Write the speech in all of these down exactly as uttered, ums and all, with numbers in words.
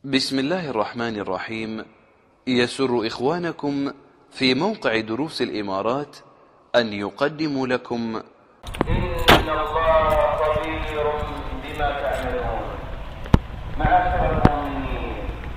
بسم الله الرحمن الرحيم. يسر إخوانكم في موقع دروس الإمارات أن يقدموا لكم إن الله خبير بما تعملون. معاشر المؤمنين،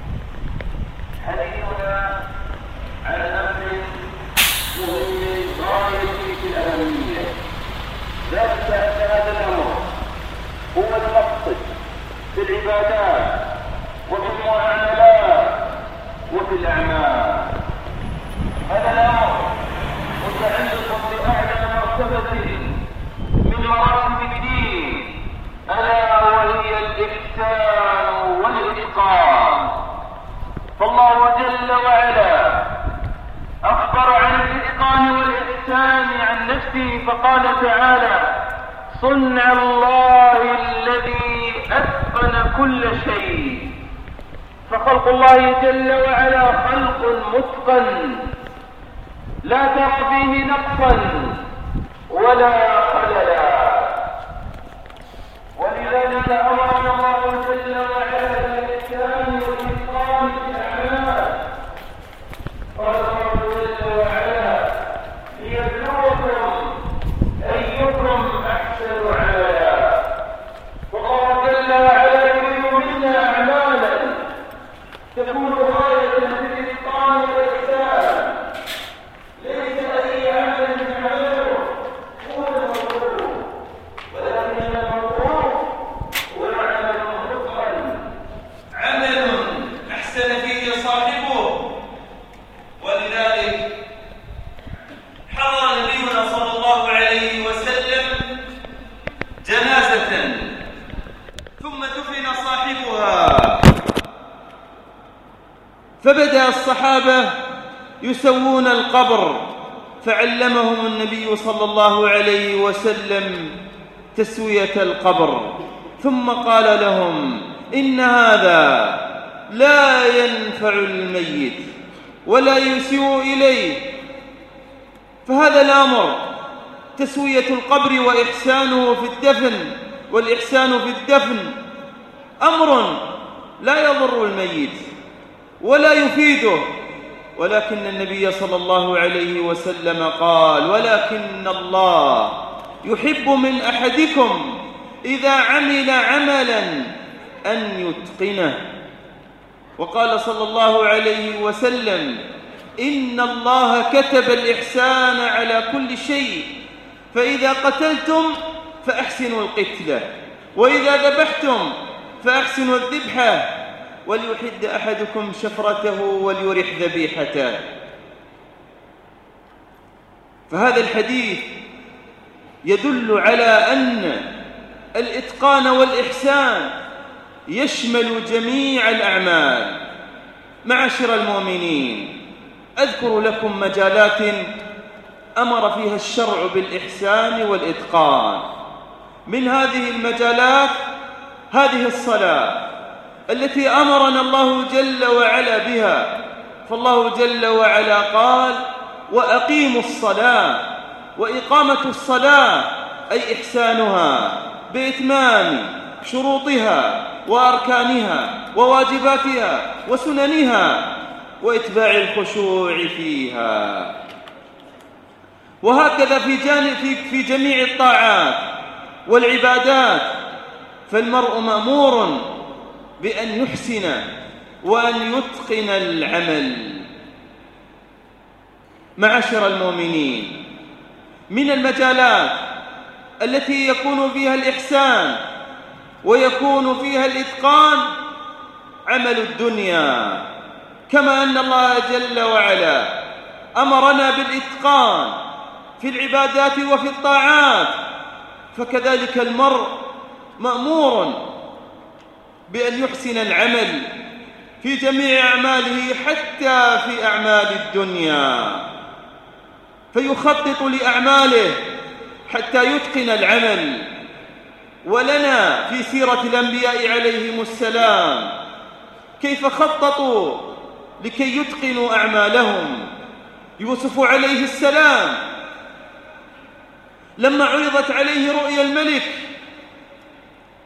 حديثنا عن أمر مهم غاية في الأهمية. ذلك أن هذا الأمر هو المقصد في العبادات وفي المعاملات وفي الأعمال. هذا الأمر متعلق بأعلى مرتبة من مراتب الدين، ألا وهي الإحسان والإتقان. فالله جل وعلا أخبر عن الإتقان والإحسان عن نفسه فقال تعالى: صنع الله الذي أتقن كل شيء. فخلق الله جل وعلا خلق متقن لا تقضيه نقصا ولا خللا، ولذلك أمرنا الله جل وعلا بالإحسان والإتقان في الأعمال. قال الله جل وعلا: ليبلوكم أيكم أحسن عملا. والله جل وعلا يريد منا أعمالا تكون غاية في الإتقان والإحسان، ليس أي عمل نعمله هو المطلوب، ولكن المطلوب هو العمل المتقن، عمل أحسن فيه صاحبه. ولذلك حضر نبينا صلى الله عليه وسلم جنازة ثم دفن صاحبها، فبدأ الصحابة يسوون القبر، فعلمهم النبي صلى الله عليه وسلم تسوية القبر، ثم قال لهم: إن هذا لا ينفع الميت ولا يسيء إليه. فهذا الأمر تسوية القبر وإحسانه في الدفن، والإحسان في الدفن أمر لا يضر الميت ولا يفيده، ولكن النبي صلى الله عليه وسلم قال: ولكن الله يحب من أحدكم إذا عمل عملا أن يتقنه. وقال صلى الله عليه وسلم: إن الله كتب الإحسان على كل شيء، فإذا قتلتم فأحسنوا القتلة، وإذا ذبحتم فأحسنوا الذبحة، وليحد أحدكم شفرته وليرح ذبيحته. فهذا الحديث يدل على أن الإتقان والإحسان يشمل جميع الأعمال. معاشر المؤمنين، أذكر لكم مجالات أمر فيها الشرع بالإحسان والإتقان. من هذه المجالات هذه الصلاة التي أمرنا الله جل وعلا بها، فالله جل وعلا قال: وأقيموا الصلاة. وإقامة الصلاة أي إحسانها بإتمام شروطها وأركانها وواجباتها وسننها وإتباع الخشوع فيها. وهكذا في جانب في, في جميع الطاعات والعبادات، فالمرء مأمور بأن يحسن وأن يتقن العمل. معاشر المؤمنين، من المجالات التي يكون فيها الإحسان ويكون فيها الإتقان عمل الدنيا، كما أن الله جل وعلا أمرنا بالإتقان في العبادات وفي الطاعات، فكذلك المرء مأمور بأن يحسن العمل في جميع أعماله حتى في أعمال الدنيا، فيخطط لأعماله حتى يتقن العمل. ولنا في سيرة الأنبياء عليهم السلام كيف خططوا لكي يتقنوا أعمالهم. يوسف عليه السلام لما عرضت عليه رؤيا الملك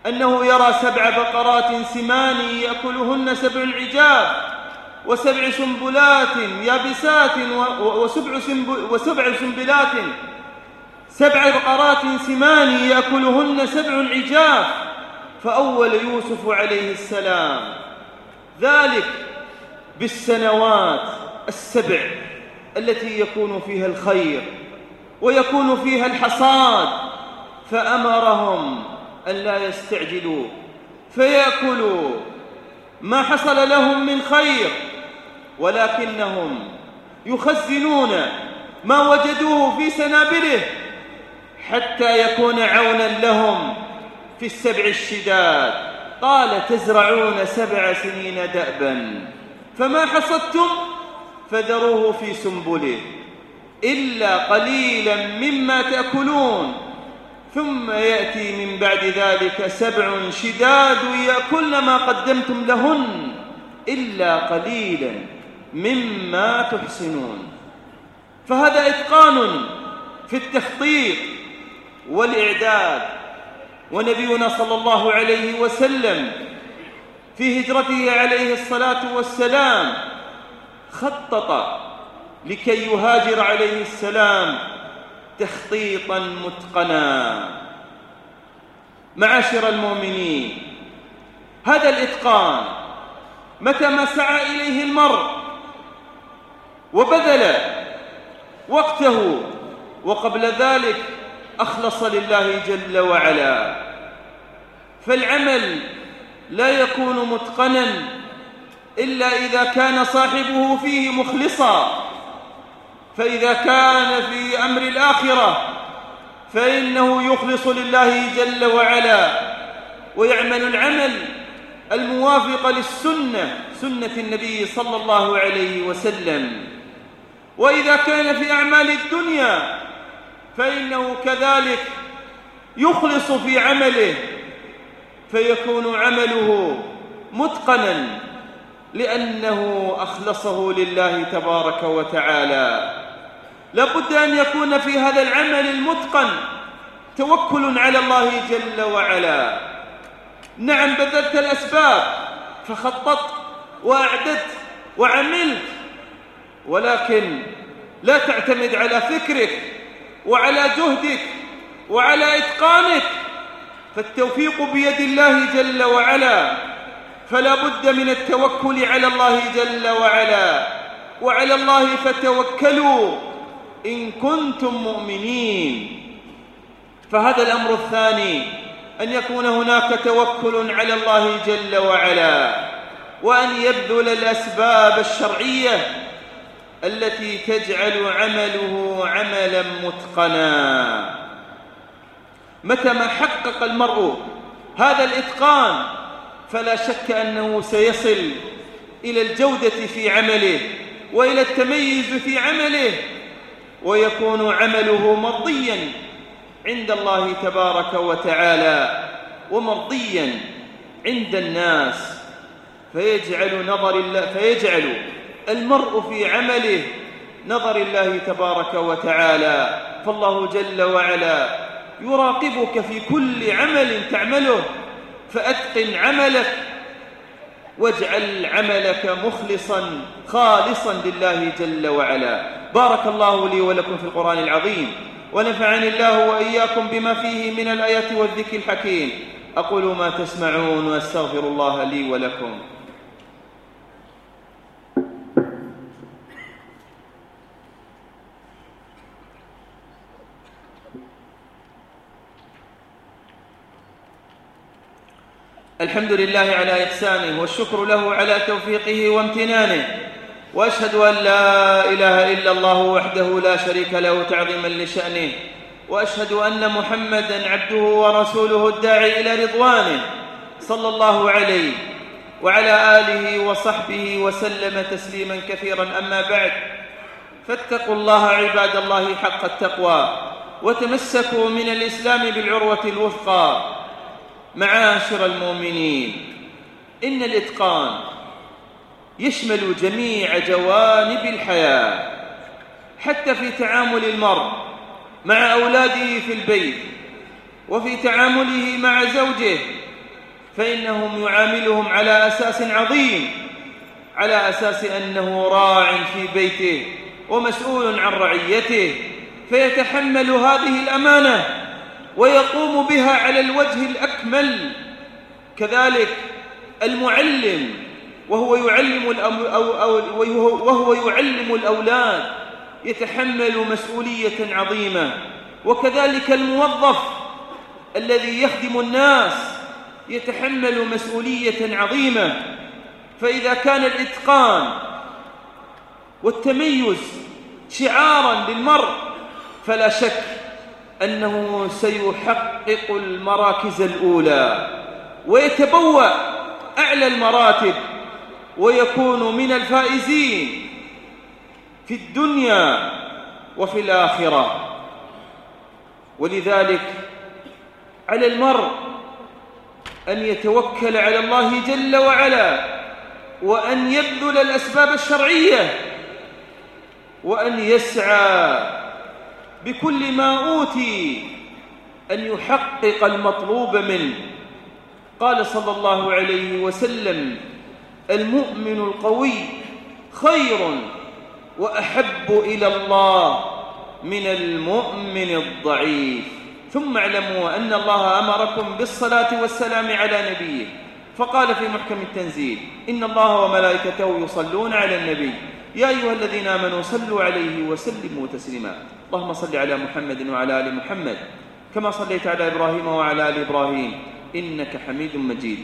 أنه يرى سبع بقرات سمان يأكلهن سبع عجاف وسبع سنبلات يابسات وسبع, وسبع سنبلات سبع بقرات سمان يأكلهن سبع عجاف، فأول يوسف عليه السلام ذلك بالسنوات السبع التي يكون فيها الخير ويكون فيها الحصاد، فأمرهم أن لا يستعجلوا فيأكلوا ما حصل لهم من خير، ولكنهم يخزنون ما وجدوه في سنابله حتى يكون عونا لهم في السبع الشداد. قال تزرعون سبع سنين دأبا فما حصدتم فذروه في سنبله إلا قليلا مما تأكلون، ثم يأتي من بعد ذلك سبع شداد يأكلن ما قدمتم لهن إلا قليلا مما تحسنون. فهذا إتقان في التخطيط والإعداد. ونبينا صلى الله عليه وسلم في هجرته عليه الصلاة والسلام خطط لكي يهاجر عليه السلام تخطيطا متقنا. معاشر المؤمنين، هذا الإتقان متى ما سعى إليه المرء وبذل وقته وقبل ذلك أخلص لله جل وعلا، فالعمل لا يكون متقنا إلا إذا كان صاحبه فيه مخلصا. فإذا كان في أمر الآخرة فإنه يخلص لله جل وعلا ويعمل العمل الموافق للسنة، سنة النبي صلى الله عليه وسلم. وإذا كان في أعمال الدنيا فإنه كذلك يخلص في عمله فيكون عمله متقنا لأنه أخلصه لله تبارك وتعالى. لابد أن يكون في هذا العمل المتقن توكل على الله جل وعلا. نعم بذلت الأسباب فخططت وأعددت وعملت، ولكن لا تعتمد على فكرك وعلى جهدك وعلى إتقانك، فالتوفيق بيد الله جل وعلا. فلا بد من التوكل على الله جل وعلا، وعلى الله فتوكلوا إن كنتم مؤمنين. فهذا الأمر الثاني أن يكون هناك توكل على الله جل وعلا، وأن يبذل الأسباب الشرعية التي تجعل عمله عملا متقنا. متى ما حقق المرء هذا الإتقان فلا شك أنه سيصل إلى الجودة في عمله وإلى التميز في عمله، ويكون عمله مرضيا عند الله تبارك وتعالى ومرضيا عند الناس، فيجعل نظر الله فيجعل المرء في عمله نظر الله تبارك وتعالى. فالله جل وعلا يراقبك في كل عمل تعمله، فأتقن عملك واجعل عملك مخلصا خالصا لله جل وعلا. بارك الله لي ولكم في القرآن العظيم، ونفعني الله وإياكم بما فيه من الآيات والذكر الحكيم. أقول ما تسمعون وأستغفر الله لي ولكم. الحمد لله على إحسانه، والشكر له على توفيقه وامتنانه، وأشهد أن لا إله إلا الله وحده لا شريك له تعظيما لشأنه، وأشهد أن محمدًا عبده ورسوله الداعي إلى رضوانه صلى الله عليه وعلى آله وصحبه وسلم تسليما كثيرا. أما بعد، فاتقوا الله عباد الله حق التقوى، وتمسكوا من الإسلام بالعروة الوثقى. معاشر المؤمنين، إن الإتقان يشمل جميع جوانب الحياة، حتى في تعامل المرء مع أولاده في البيت، وفي تعامله مع زوجه، فإنهم يعاملهم على أساس عظيم، على أساس أنه راع في بيته ومسؤول عن رعيته، فيتحمل هذه الأمانة ويقوم بها على الوجه الأكمل. كذلك المعلم وهو يعلم وهو يعلم الأولاد يتحمل مسؤولية عظيمة، وكذلك الموظف الذي يخدم الناس يتحمل مسؤولية عظيمة. فإذا كان الإتقان والتميز شعاراً للمرء فلا شك أنه سيحقق المراكز الأولى ويتبوأ أعلى المراتب ويكون من الفائزين في الدنيا وفي الآخرة. ولذلك على المرء أن يتوكل على الله جل وعلا، وأن يبذل الأسباب الشرعية، وأن يسعى بكل ما أوتي أن يحقق المطلوب منه. قال صلى الله عليه وسلم: المؤمن القوي خير وأحب إلى الله من المؤمن الضعيف. ثم اعلموا أن الله أمركم بالصلاة والسلام على نبيه، فقال في محكم التنزيل: إن الله وملائكته يصلون على النبي يا أيها الذين آمنوا صلوا عليه وسلموا تسليما. اللهم صل على محمد وعلى آل محمد كما صليت على إبراهيم وعلى آل إبراهيم إنك حميد مجيد،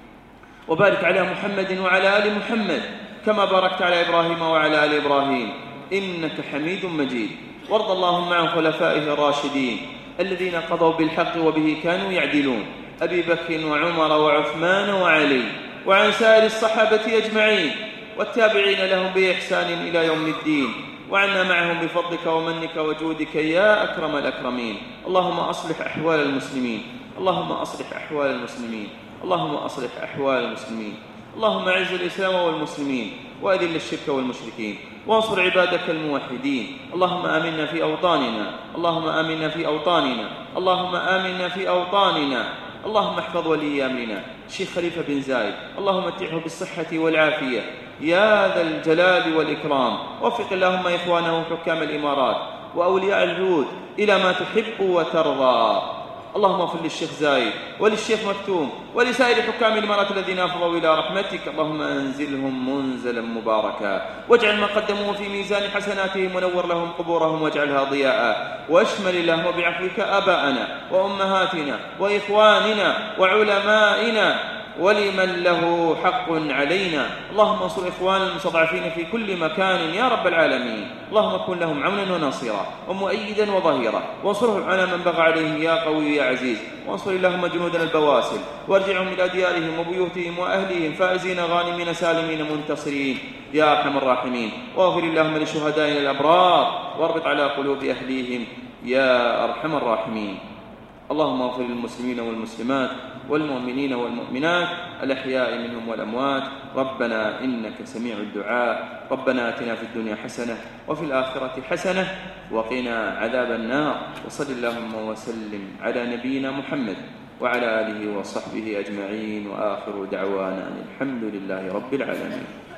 وبارك على محمد وعلى آل محمد كما باركت على إبراهيم وعلى آل إبراهيم إنك حميد مجيد. وارض اللهم عن خلفائه الراشدين الذين قضوا بالحق وبه كانوا يعدلون، أبي بكر وعمر وعثمان وعلي، وعن سائر الصحابة أجمعين والتابعين لهم بإحسان إلى يوم الدين، وعنا معهم بفضلك ومنك وجودك يا أكرم الأكرمين. اللهم أصلح أحوال المسلمين، اللهم أصلح أحوال المسلمين، اللهم أصلح أحوال المسلمين. اللهم أعز الإسلام والمسلمين وأذل الشرك والمشركين، وانصر عبادك الموحدين. اللهم آمنا في أوطاننا، اللهم آمنا في أوطاننا، اللهم آمنا في أوطاننا. اللهم احفظ ولي أمرنا الشيخ خليفة بن زايد، اللهم متعه بالصحة والعافية يا ذا الجلال والإكرام. وفق اللهم إخوانه حكام الإمارات وأولياء العهود إلى ما تحب وترضى. اللهم اغفر للشيخ زايد وللشيخ مكتوم ولسائر حكام الإمارات الذين أفضوا إلى رحمتك. اللهم أنزلهم منزلا مباركا، واجعل ما قدموه في ميزان حسناتهم، ونور لهم قبورهم واجعلها ضياء. واشمل اللهم بعفوك آباءنا وأمهاتنا وإخواننا وعلمائنا ولمن له حق علينا. اللهم انصر إخوان المستضعفين في كل مكان يا رب العالمين. اللهم كن لهم عونا وناصرا ومؤيدا وظهيرا، وانصرهم على من بغى عليهم يا قوي يا عزيز. وانصر اللهم جنودنا البواسل، وارجعهم إلى ديارهم وبيوتهم وأهليهم فائزين غانمين سالمين منتصرين يا أرحم الراحمين. واغفر اللهم لشهدائنا الأبرار، واربط على قلوب أهليهم يا أرحم الراحمين. اللهم اغفر للمسلمين والمسلمات والمؤمنين والمؤمنات الأحياء منهم والأموات. ربنا إنك سميع الدعاء. ربنا آتنا في الدنيا حسنة وفي الآخرة حسنة وقنا عذاب النار. وصل اللهم وسلم على نبينا محمد وعلى آله وصحبه أجمعين، وآخر دعوانا أن الحمد لله رب العالمين.